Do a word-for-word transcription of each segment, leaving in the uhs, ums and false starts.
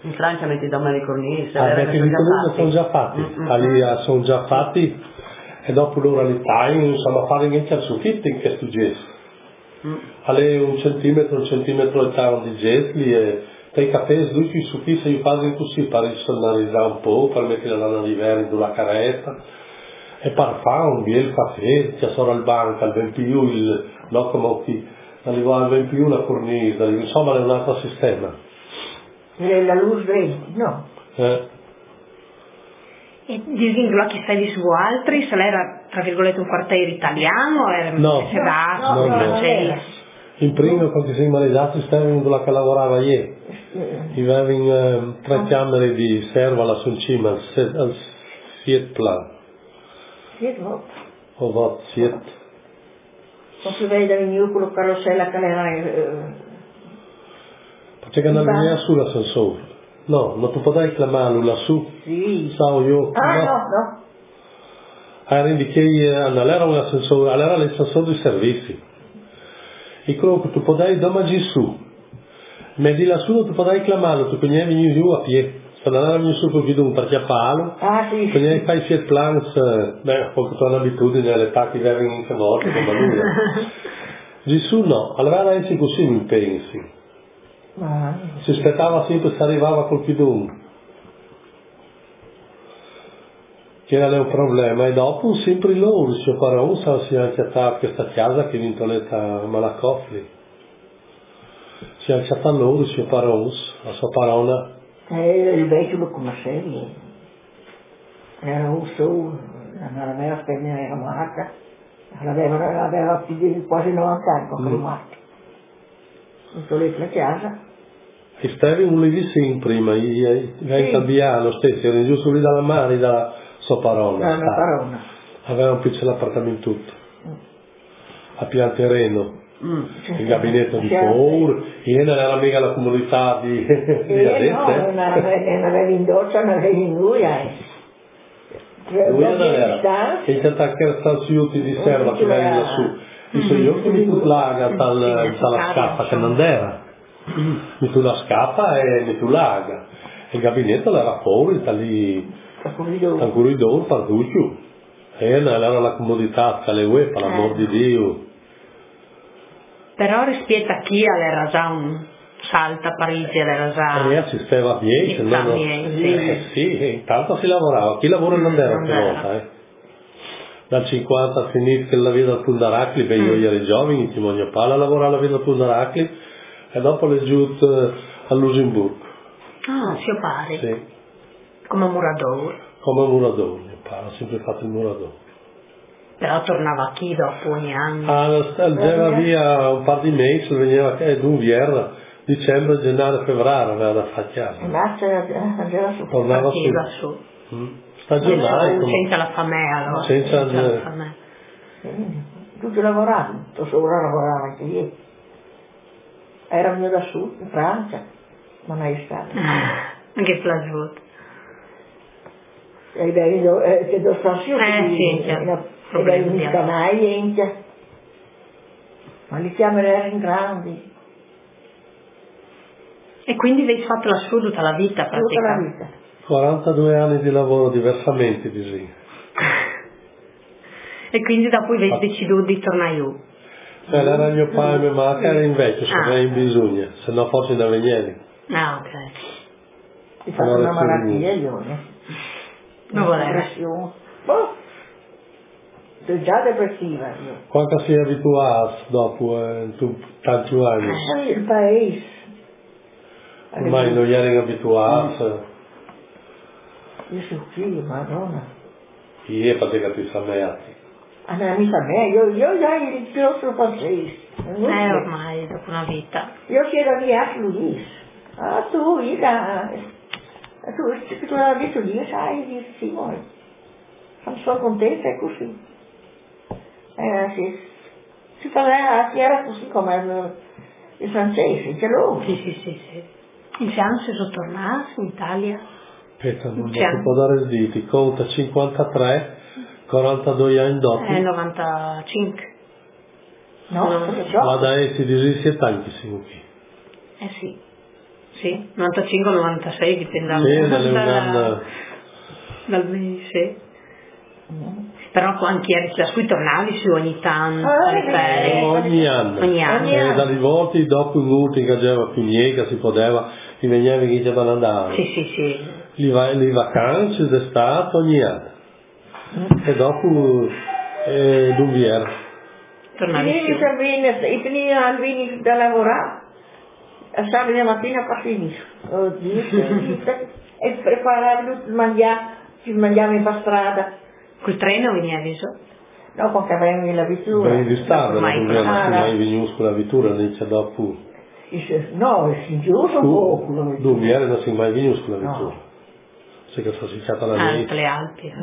In Francia metti da me le cornici, ah, metti di cornici sono già fatti, mm-hmm. Lì sono già fatti e dopo loro l'Italia, insomma, fare niente al soffitto in questo gesso. Mm. Alle un centimetro, un centimetro e tanto di gesli e i caffè tutti i suffici io faccio così per risonarizzare un po', per mettere la lana di verre sulla caretta e per fare un bel caffè, c'è solo il banco, il ventipiù, il locomotive, arriva al ventipiù la cornisa, insomma è un altro sistema. E la luce venti, no? Eh. E distinguo chi stai di su altri, se era tra virgolette un quartiere italiano o era no, tedesco, no, no, francese? No. In primo quando si maledati stavano dove lavorava ieri, aveva in tre camere di serva alla in cima al Fiat Plan. Fiat Vot? O Vot, Fiat. Non si vede in quello carrozzella che era... Perché non veniva su l'ascensore. No, non tu potevi chiamarlo lassù. Sì. Sao io. Ah no, no. Era indicato, non era un ascensore, era l'ascensore di servizi. E quello che tu potevi domani su, ma di lassù tu potevi chiamarlo, tu quindi venivi giù a piedi, se non era venuto su con un perché a palo, ah, sì, quindi sì. fai Fiat Plans, beh, poi tu hai l'abitudine, le tacche vengono in volte, come nulla. Gesù no, allora era così mi pensi. Ah. Si aspettava sempre se arrivava col chiudone. Che era un problema e dopo sempre loro, il suo parone si è accettato questa casa che vintoletta Malacofli. Si è accettato loro, il suo parone, la sua parona. E il vecchio lo conoscevi. Era un su, non aveva spegnato la marca, aveva, aveva quasi novanta anni con la marca. Vintoletta la casa. E stavi un livissimo prima, hai cambiato lo stesso, ero giusto lì dalla mare, dalla sua parona. La parona. Aveva un piccolo appartamento tutto. Mm. A pian terreno. Mm. Il gabinetto di fuori. Io non era mica la comunità di, di eh, Adette. No, non avevi in doccia, non avevi in lui. Lui non era. E c'è che sta sui utili di serva che vengono lassù. I suoi occhi mi tu laga dalla scaffa che non era. Mi tu la scappa e mi tu laga. Il gabinetto era fuori, sta lì. Al corridoio per tutto e non era la comodità che le vuoi per l'amor di Dio però rispetto a chi era già un salto a Parigi era già e assisteva a dieci no, no. Eh, sì, intanto si lavorava chi lavora non era che volta eh. Dal cinquanta a finire che la via da Pundaracli beh io ero giovane in Timonio Pala lavorava la via da Pundaracli e dopo le giù a Lussemburgo ah, si pare sì. Come murador. Come murador, mio padre, ho sempre fatto il murador. Però tornava qui dopo ogni anno. Ah, andava via un par di mesi, veniva ad un vierra, dicembre, gennaio, febbraio, aveva da fare chiaro. Andava su. Tornava su. su. Mm. Stagionario. Senza la famea, allora. Senza, senza la famea. Tutti lavoravano, tutto sopra lavorava anche io. Era venuto da su, in Francia, ma non è stato. Anche piaciuto. E beh, che do stasio eh sì, e beh, mi scanai niente. Ma le camere erano grandi. E quindi avete fatto lassù tutta la vita praticamente? Tutta la vita. quarantadue anni di lavoro diversamente, così. E quindi dopo avete deciso di tornare giù? Eh, era mio padre e mia madre, era in vecchio, se aveva in bisogno, se no forse da venieri. Ah, ok. Ti fa una malattia io, eh? Non voleva. Boh, sono già depressiva io. Quanto si è abituato dopo eh, tu, tanti anni? Eh, il paese. Ormai non gli eri abituati. Io sono qui, madonna. Io facevo più sameati. Ah, non mi sa me, io, io già il nostro francese. Eh, ormai, dopo una vita. Io chiedo di a Luis. Ah, tu, Ida. Tu, tu l'hai detto lì, sai, dice Simone, sono contenta, è così. Eh, sì. Si fa, si era così come i francesi, ce l'ho. Sì, sì, sì, sì. In Fianza sono tornati in Italia? Aspetta, non ti può dare il dito, conta cinquantatré, quarantadue anni dopo. Eh, novantacinque. No, no. perché ciò. Ma da essi di tanti siamo qui. Eh sì. Sì, novantacinque novantasei dipende sì, dal, dal mese. Mm. Però anche ieri da cui tornavi su ogni tanto, ah, alle ferie. Ogni anno. Ogni anno. E eh, dalle volte dopo un ultimo che c'era più niente, si poteva, mi veniva che ci andare. Sì, sì, sì. Le, le vacanze d'estate ogni anno. Mm. E dopo eh, Duviera. Tornavi su. I primi anni da lavorare, a sabato mattina a finire. E preparare tutto il mangiare, ci mangiamo in strada. Col treno venivi su? No, perché avevi la vettura. Venivi di strada, non mai, mai venuto con la vettura, non c'è dopo. No, si giusto un po'. Duviera non si mai venuto con la vettura. Se che si chiama la lei. Altre Alpi,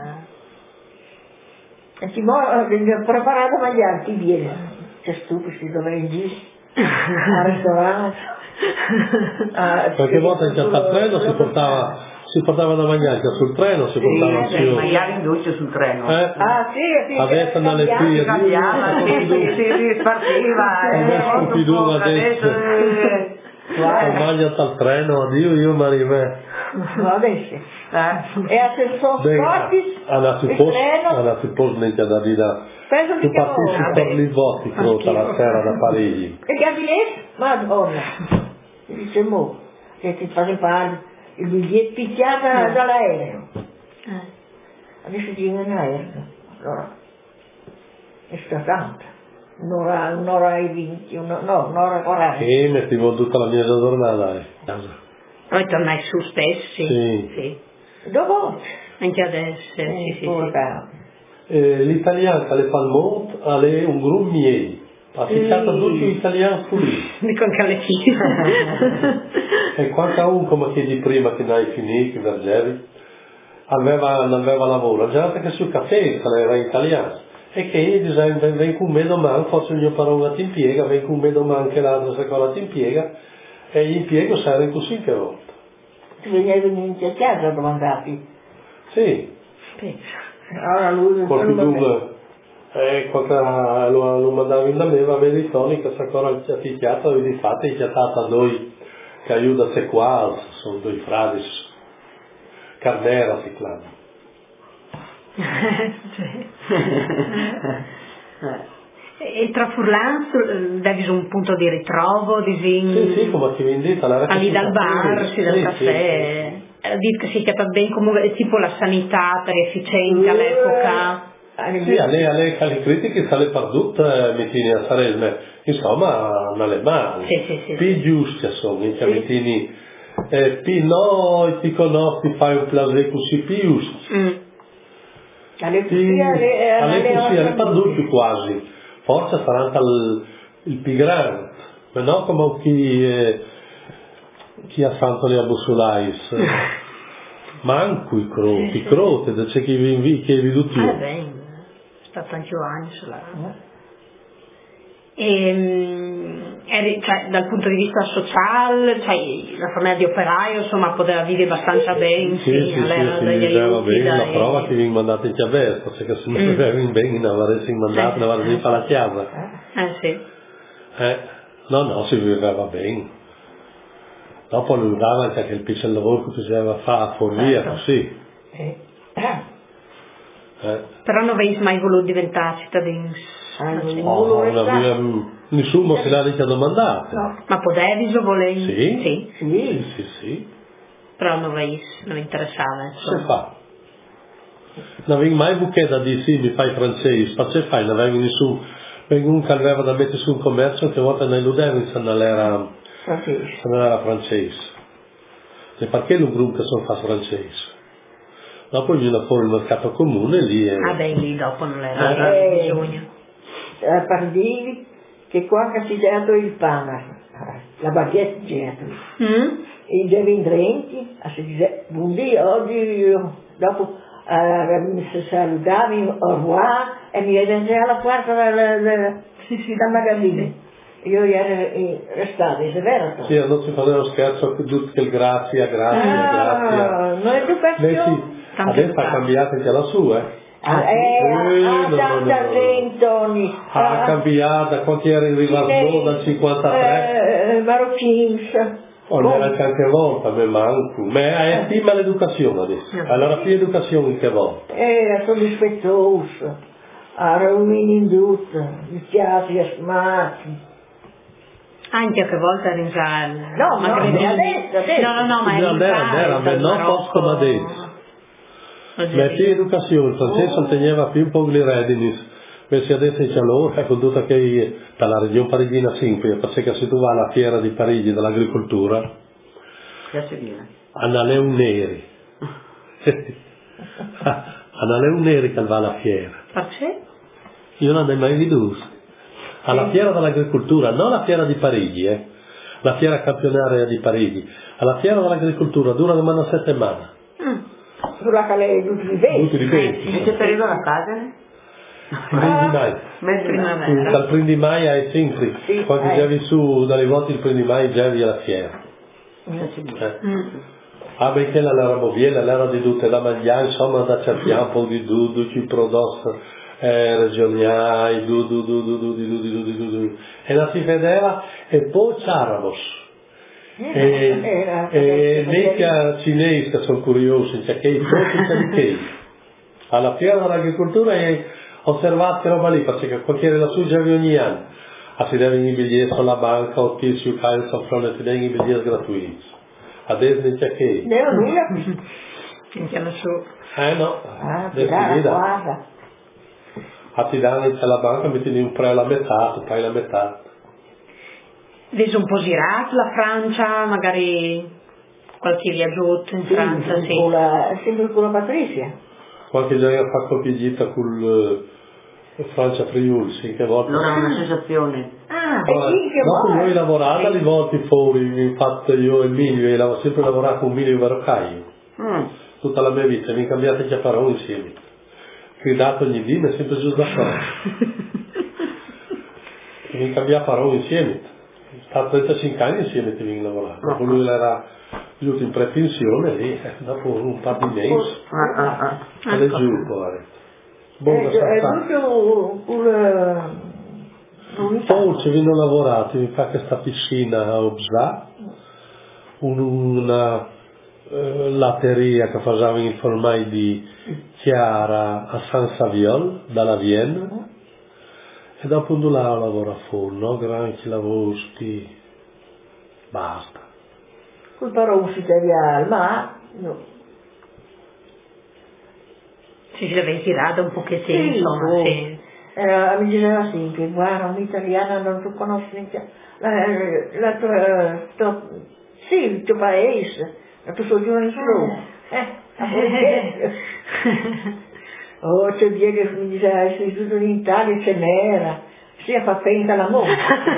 e ti ho preparato a mangiare, ti viene. C'è stupido, dovrei dire. Al ristorante. Qualche volta in città treno si portava si portava da mangiare sul treno, si portava sì, sì, mangiare in dolce sul treno. Eh? Ah sì, sì. Adesso dalle figlie cambiava, sì, sì, sì, si spartiva. Adesso stupido adesso. Mangia dal treno, addio io mi arrivo. Adesso. E a se sono sporti, alla supposto, alla supposto non c'è da dire. Tu partecipi per gli voti, crota la sera da Parigi. E che avviene? Madonna. Mi dice mo, che ti fa fare il biglietto picchiato no. dall'aereo. Eh. Adesso ti viene in aereo. Allora, è stata tanta. Un'ora, un'ora e venti, no, un'ora e quaranta. Sì, mettevo tutta la mia giornata. Eh. Poi tornai su stesso, sì. Sì. sì. Dopo? Anche adesso, eh, sì, sì, sì. Eh, l'italiano che le fa il mondo è un gruppo miei. Ha citato tutti gli italiani qui. Dico anche alle figlie. E quando uno come che di prima che non hai finito, che vergevi, aveva, non aveva lavoro, già che sul caffè era italiano. E che io dicevo, ven con me domani, forse il mio parola ti impiega, ven con me domani che l'altra secola ti impiega, e gli impiego saranno così che volta. Tu venivi in casa a domandarti? Sì. Allora lui qualche dunque, eh, qualche, lo, lo mandavi da me, va bene tonica, se ancora ha picchiato, e di fatto è chiamata noi, che aiuta se qua, sono due frati, Carnera si chiama. E tra Furlan devi un punto di ritrovo, disin... Sì, sì, come ti vendita, la lì dal bar, sì, dal caffè. Sì, sì. Dite che si chiama ben come tipo la sanità per efficienza all'epoca. Sì, a lei, a lei, alle critiche sale perdute, mettini a Sarelme, insomma, non è male. Sì, sì, sì. Più giusti sono, in mettini, eh, più no, ti conosci, fai un piacere così più giusti. Mm. Alle così, alle perdute quasi. Forse saranno il, il più grande, ma non come chi, eh, chi ha santo le abussolais. Manco i croti, i croti, c'è chi vi invita, chi vi tutti. Ah, bene, è stato tanti anni sulla... E, cioè, dal punto di vista sociale, cioè, la famiglia di operaio, insomma, poteva vivere abbastanza bene, sì, sì, sì, all'era sì, degli viveva bene, dai... la prova che vi mandate in chiavetta, perché se non vivevi mm. bene non avresti mandato, non avresti fatto la chiave. Eh sì. Eh, no, no, si viveva bene. Dopo lui dava anche il piccolo lavoro che bisognava fare a Forvia, così. Eh. Eh. Però non avevi mai voluto diventare cittadini? Ah, oh, una mia, nessuno se l'ha già domandato. No. Ma potevi o volevi? Sì. Sì. Sì. Sì, sì, sì. Però non avevi, non mi interessava, insomma. Se fa. Non avevi mai buchetta di sì, mi fai francese, ma se fai, non avevi nessuno, uno che aveva da mettere su un commercio che volta non illudevi se non era francese. Se non era francese. E perché un gruppo che sono fa francese? Dopo ognuno fuori il mercato comune lì è... Ah beh, lì dopo non era eh, bisogno. Eh, pardivi che qua che si è dato il pane, la baguette c'è dato. Mm? E i devindrenti, si dice, buondì, oggi dopo eh, mi salutavi, au revoir, e mi venne alla porta del, del, sì, sì, del magazzino. Io ero restato, è vero? Sì, non si faceva scherzo che tutto il grazie, grazie, ah, grazie. Non è educazione. Beh sì, adesso ha cambiato anche la sua, eh. Ah, eh, ah, tanta gente, ha cambiato, quanti era in rivaldo dal cinquantatré? Eh, Marocchins, Oh, era qualche volta, me manco. Ma è prima l'educazione adesso. Allora più educazione che volta. Era sono rispettoso, a rovini in tutto, mi piace a smati. Anche che volta in già. No, ma no, adesso, adesso. No, no, no, ma era era era non posto ma adesso. Ma più educazione, il francese teneva più un po' le redini. Perché adesso c'è loro, ecco, tutta che dalla regione parigina cinque, perché se tu vai alla fiera di Parigi dell'agricoltura, hanno le un neri. Hanno le un neri che va alla fiera. Perché? Io non ho mai visto. Alla fiera dell'agricoltura, non la fiera di Parigi, eh. La fiera campionaria di Parigi. Alla fiera dell'agricoltura dura una settimana. Mm. Dura che le tutti i venti. Tutti i venti. In che periodo la casa? Primi di mai. Primavera. Dal primo di mai ai cinque. Sì, Quando eh. già vi su dalle volte il primo di mai già vi alla fiera. Eh. Mm. Ah, perché la lera moviela, l'era di tutte la mangiare, insomma, da cerchiamo un po' di dudu, ci prodotti eh, regionali, dudu, dudu, dudu, dudu, dudu, dudu. E la si vedeva e poi c'eravamo. E, e mica cinesi che sono curiosi, cioè che i frutti c'è che alla fiera dell'agricoltura è osservate roba lì, perché qualche la sua già ogni anno. Ah, si deve i biglietti sulla banca o tizio caio soffrone, si deve i biglietti gratuiti. Adesso non c'è che. Devo nulla. Sentiamo su. Eh no, Ah, adesso guarda, guida. guarda. A ti danno alla banca, metti un pre alla metà, tu paghi la metà. Vedi un po' girato la Francia, magari qualche viaggio in Sì, Francia, sì. con la, sempre con la Patrizia. Qualche giorno ha fatto qualche gita con uh, Francia Friuli, sì, che volta. Non è una sensazione. Ah, Allora, e sì, che dopo buona. noi lavorate alle volte fuori, infatti io e Emilio, ho sempre lavorato con Emilio Verocai, Mm. tutta la mia vita, mi cambiate già parole insieme. Gridato ogni dì, mi è sempre giusto d'accordo. Mi cambiava parole insieme. Sta trentacinque anni insieme che vengono a lavorare. Dopo lui era giunto in prepensione lì, dopo un par di mesi. Ah, ah, ah. Ed è giù, povero. Buona È saltata. tutto pure l'unità. Poi ci vengono lavorati, mi fa questa piscina a Obza, un, una eh, latteria che faceva i formai di Chiara a San Saviol, dalla Vienna, e dopo un là lavora fuori, no? Granchi lavosti, basta. Col parole si taglia, ma no. Ci si deve tirare un pochettino, Sì, insomma, oh. sì. Eh, mi diceva sì, che guarda, un'italiana non tu conosci la, la tua, tua, sì, il tuo paese, la tua soggiorno in Roma. Eh, a Bologna. Oh, c'è dia che mi diceva, sei tutto in Italia, ce n'era, sia fa pensa l'amore.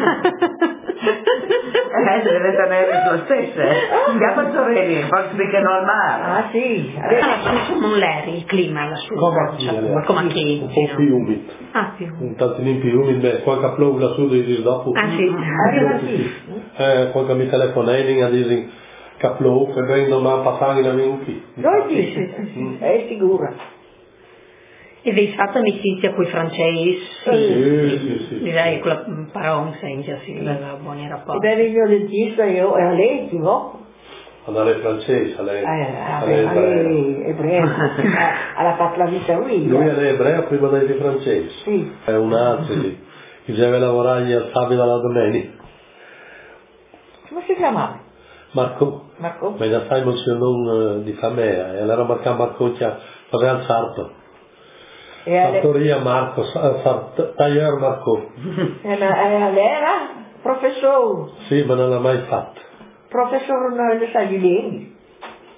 Eh, deve tenere lo stesso, eh. Andiamo a Gioveni, forse che normale. Ah sì, Adesso non l'eri il clima lassù. Come qui, Cioè, allora. come qui. Un sì, po' no? più umido. Ah, più. Un tantino più umido, beh, qualche plov lassù dici dopo. Ah, sì. arriva qui. Eh, quando mi telefonai a dire che plov, e vengono ma passare in amico qui. Noi dici, è sicura. E vi fatto amicizia con i francesi? Sì, sì, sì. Direi che la parola sente, sì, aveva buoni E rapporti. beh, il mio dentista, io, era lei, no? Andare francese, lei. Eh, lei lei ebrea. ebrea, ha fatto la vita lui. Lui era ebreo prima dei francesi. Sì. È un altro lì. Che deve lavorare al sabato alla domenica. Come si chiamava? Marco. Marco? Ma da sai il nome di famiglia. E allora Marco Marco che aveva il sarto. E alle- Sartoria Marco, tagliare Marco. e la- e lei era professore, Sì, ma non l'ha mai fatto. professore di Sagliolini.